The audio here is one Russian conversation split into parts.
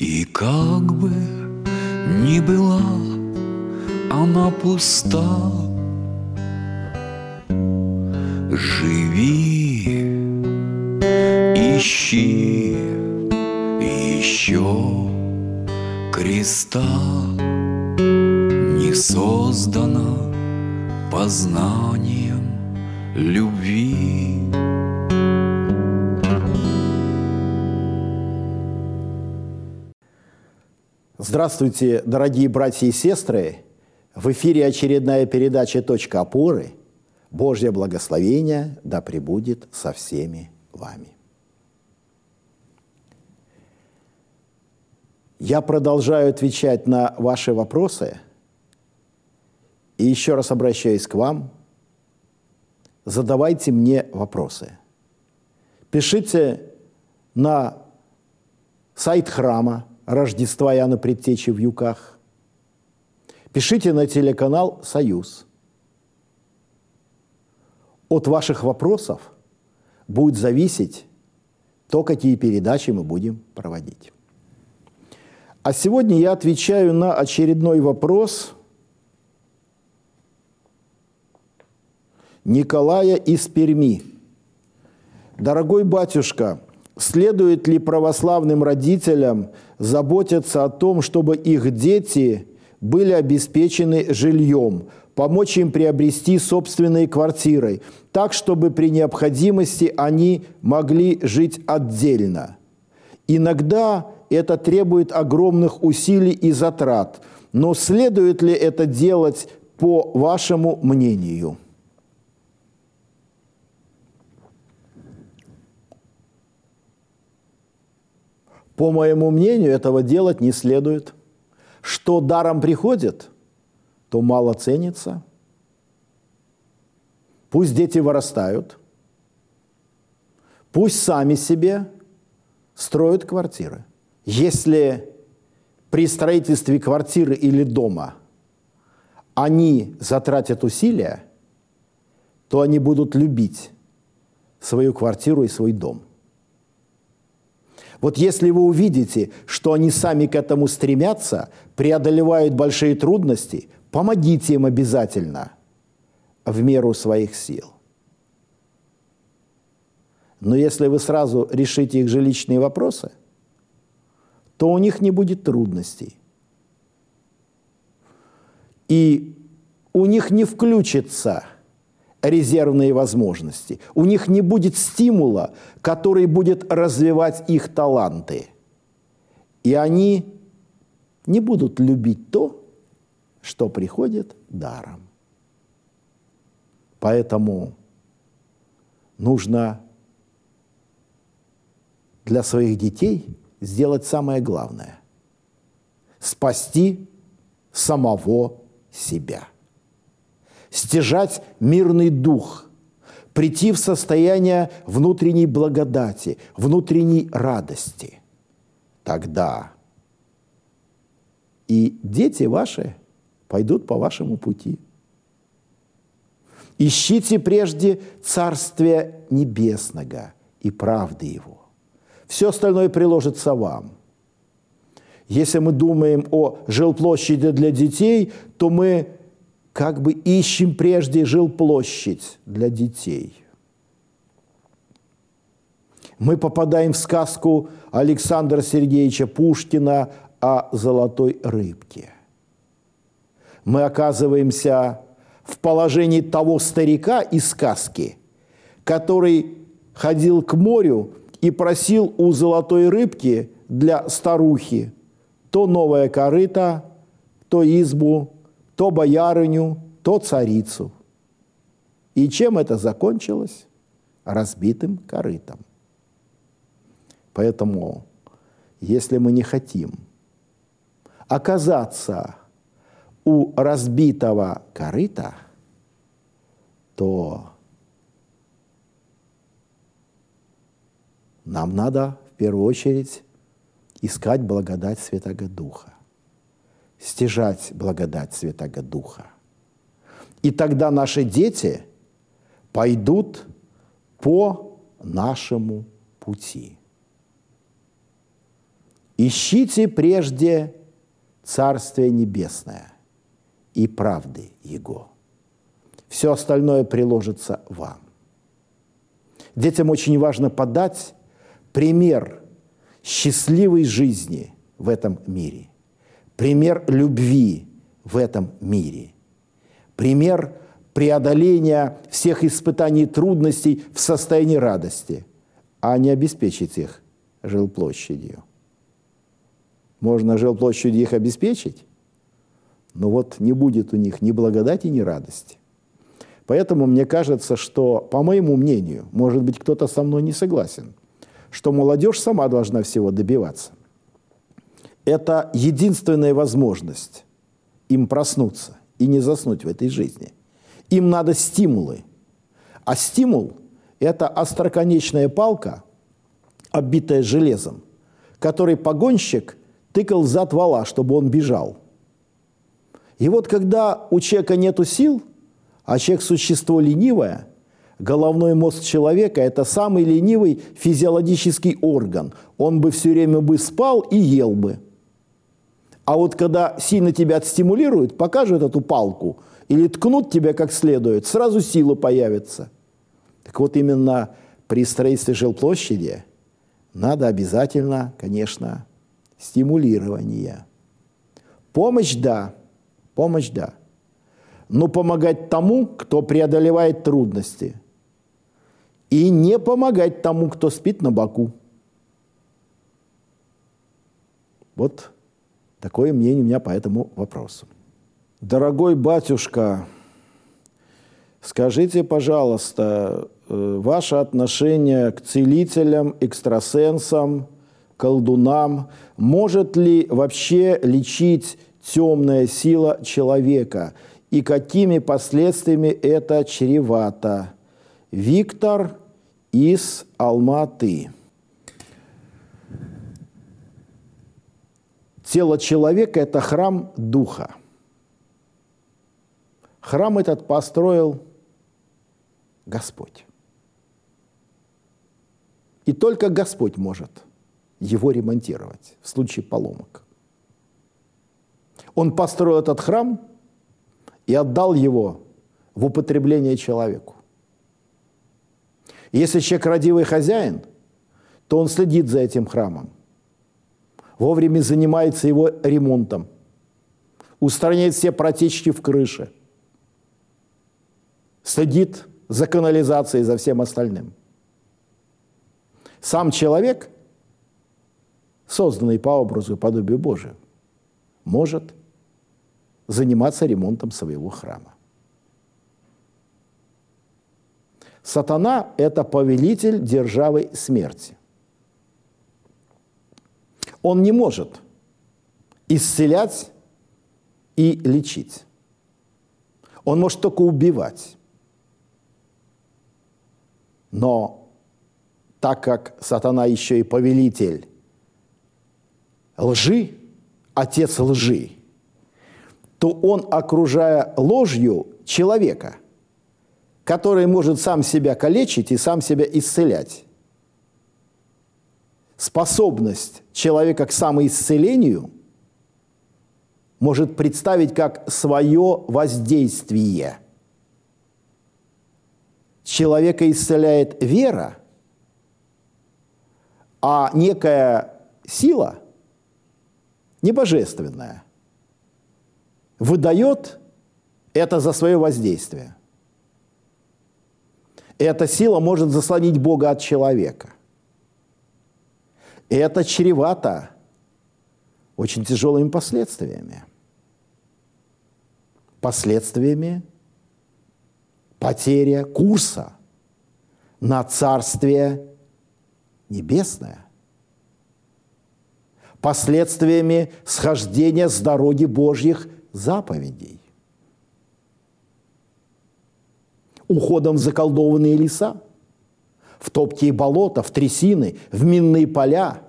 И как бы ни была она пуста, живи, ищи еще креста. Не создана познанием любви. Здравствуйте, дорогие братья и сестры! В эфире очередная передача «Точка опоры». Божье благословение да пребудет со всеми вами. Я продолжаю отвечать на ваши вопросы. И еще раз обращаюсь к вам. Задавайте мне вопросы. Пишите на сайт храма Рождества Иоанна Предтечи в Юках. Пишите на телеканал «Союз». От ваших вопросов будет зависеть то, какие передачи мы будем проводить. А сегодня я отвечаю на очередной вопрос Николая из Перми. Дорогой батюшка, следует ли православным родителям заботиться о том, чтобы их дети были обеспечены жильем, помочь им приобрести собственные квартиры, так, чтобы при необходимости они могли жить отдельно? Иногда это требует огромных усилий и затрат, но следует ли это делать, по вашему мнению? По моему мнению, этого делать не следует. Что даром приходит, то мало ценится. Пусть дети вырастают, пусть сами себе строят квартиры. Если при строительстве квартиры или дома они затратят усилия, то они будут любить свою квартиру и свой дом. Вот если вы увидите, что они сами к этому стремятся, преодолевают большие трудности, помогите им обязательно в меру своих сил. Но если вы сразу решите их жилищные вопросы, то у них не будет трудностей. И у них не включится резервные возможности. У них не будет стимула, который будет развивать их таланты. И они не будут любить то, что приходит даром. Поэтому нужно для своих детей сделать самое главное – спасти самого себя. Стяжать мирный дух, прийти в состояние внутренней благодати, внутренней радости. Тогда и дети ваши пойдут по вашему пути. Ищите прежде Царствия Небесного и правды Его. Все остальное приложится вам. Если мы думаем о жилплощади для детей, то мы как бы ищем прежде жилплощадь для детей. Мы попадаем в сказку Александра Сергеевича Пушкина о золотой рыбке. Мы оказываемся в положении того старика из сказки, который ходил к морю и просил у золотой рыбки для старухи то новое корыто, то избу, то боярыню, то царицу. И чем это закончилось? Разбитым корытом. Поэтому, если мы не хотим оказаться у разбитого корыта, то нам надо в первую очередь искать благодать Святаго Духа, стяжать благодать Святаго Духа. И тогда наши дети пойдут по нашему пути. ищите прежде Царствие Небесное и правды Его. Все остальное приложится вам. Детям очень важно подать пример счастливой жизни в этом мире, пример любви в этом мире, пример преодоления всех испытаний и трудностей в состоянии радости, а не обеспечить их жилплощадью. Можно жилплощадью их обеспечить, но вот не будет у них ни благодати, ни радости. Поэтому мне кажется, что, по моему мнению, может быть, кто-то со мной не согласен, что молодежь сама должна всего добиваться. Это единственная возможность им проснуться и не заснуть в этой жизни. Им надо стимулы. А стимул – это остроконечная палка, оббитая железом, которой погонщик тыкал зад вола, чтобы он бежал. И вот когда у человека нету сил, а человек – существо ленивое, головной мозг человека – это самый ленивый физиологический орган. Он бы все время бы спал и ел бы. А вот когда сильно тебя отстимулируют, покажут эту палку или ткнут тебя как следует, сразу сила появится. Так вот именно при строительстве жилплощади надо обязательно, конечно, стимулирование. Помощь – да, но помогать тому, кто преодолевает трудности, и не помогать тому, кто спит на боку. Вот такое мнение у меня по этому вопросу. Дорогой батюшка, скажите, пожалуйста, ваше отношение к целителям, экстрасенсам, колдунам, может ли вообще лечить темная сила человека и какими последствиями это чревато? Виктор из Алматы. Тело человека – это храм духа. Храм этот построил Господь. И только Господь может его ремонтировать в случае поломок. Он построил этот храм и отдал его в употребление человеку. Если человек родивый хозяин, то он следит за этим храмом, вовремя занимается его ремонтом, устраняет все протечки в крыше, следит за канализацией, за всем остальным. Сам человек, созданный по образу и подобию Божию, может заниматься ремонтом своего храма. Сатана – это повелитель державы смерти. Он не может исцелять и лечить. Он может только убивать. Но так как сатана еще и повелитель лжи, отец лжи, то он, окружая ложью человека, который может сам себя калечить и сам себя исцелять, способность человека к самоисцелению может представить как свое воздействие. Человека исцеляет вера, а некая сила, небожественная, выдает это за свое воздействие. Эта сила может заслонить Бога от человека. И это чревато очень тяжелыми последствиями. Последствиями потеря курса на Царствие Небесное. Последствиями схождения с дороги Божьих заповедей. Уходом в заколдованные леса, в топкие болота, в трясины, в минные поля.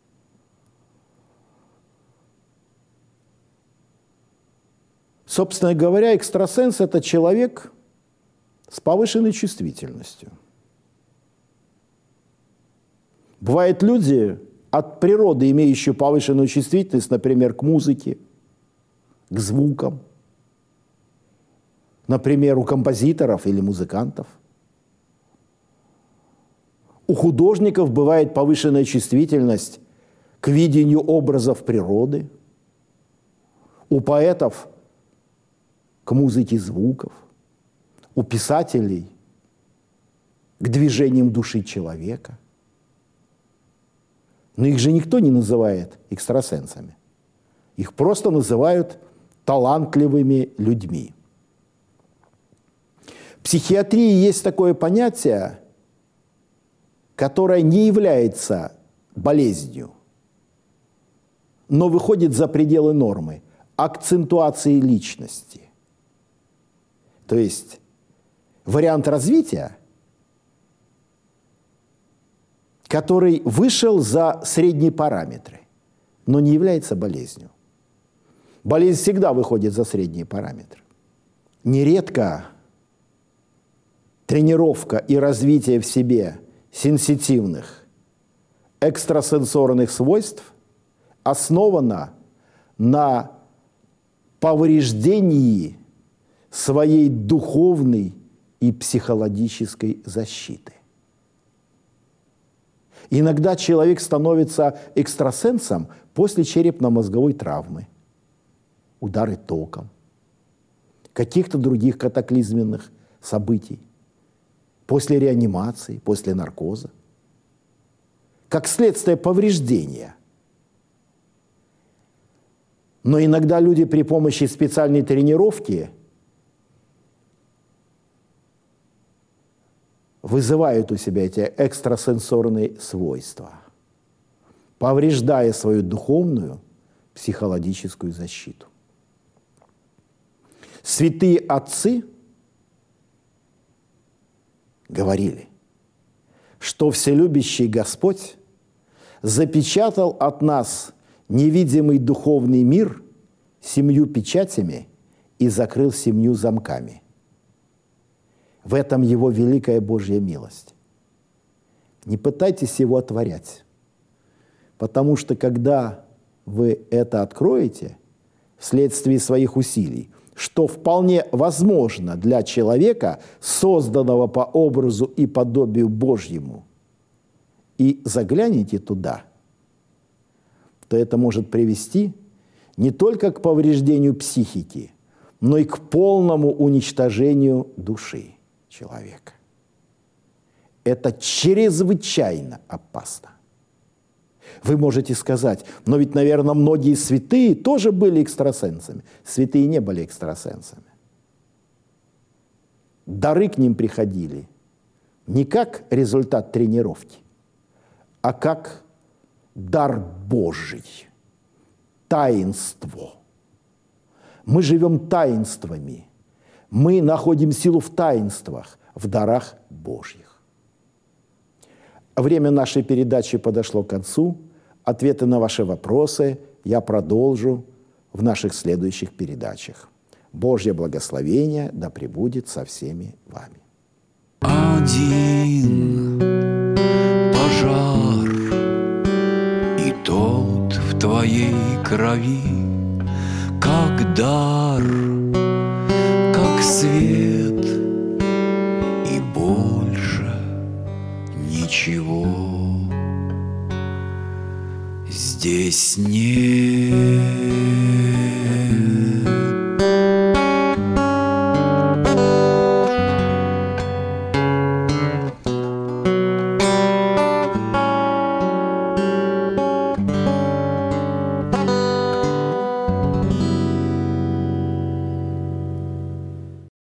Собственно говоря, экстрасенс – это человек с повышенной чувствительностью. Бывают люди, от природы, имеющую повышенную чувствительность, например, к музыке, к звукам, например, у композиторов или музыкантов. У художников бывает повышенная чувствительность к видению образов природы, у поэтов к музыке звуков, у писателей к движениям души человека. Но их же никто не называет экстрасенсами. Их просто называют талантливыми людьми. В психиатрии есть такое понятие, которое не является болезнью, но выходит за пределы нормы – акцентуации личности. То есть вариант развития, который вышел за средние параметры, но не является болезнью. Болезнь всегда выходит за средние параметры. Нередко тренировка и развитие в себе сенситивных, экстрасенсорных свойств основана на повреждении своей духовной и психологической защиты. Иногда человек становится экстрасенсом после черепно-мозговой травмы, удары током, каких-то других катаклизменных событий, после реанимации, после наркоза, как следствие повреждения. Но иногда люди при помощи специальной тренировки вызывают у себя эти экстрасенсорные свойства, повреждая свою духовную, психологическую защиту. Святые отцы говорили, что вселюбящий Господь запечатал от нас невидимый духовный мир 7 печатями и закрыл 7 замками. В этом его великая Божья милость. Не пытайтесь его отворять, потому что когда вы это откроете вследствие своих усилий, что вполне возможно для человека, созданного по образу и подобию Божьему, и заглянете туда, то это может привести не только к повреждению психики, но и к полному уничтожению души человека. Это чрезвычайно опасно. Вы можете сказать, но ведь, наверное, многие святые тоже были экстрасенсами. Святые не были экстрасенсами. Дары к ним приходили не как результат тренировки, а как дар Божий, таинство. Мы живем таинствами. Мы находим силу в таинствах, в дарах Божьих. Время нашей передачи подошло к концу. Ответы на ваши вопросы я продолжу в наших следующих передачах. Божье благословение да пребудет со всеми вами. Один пожар, и тот в твоей крови, как дар, как свет, и больше ничего здесь нет.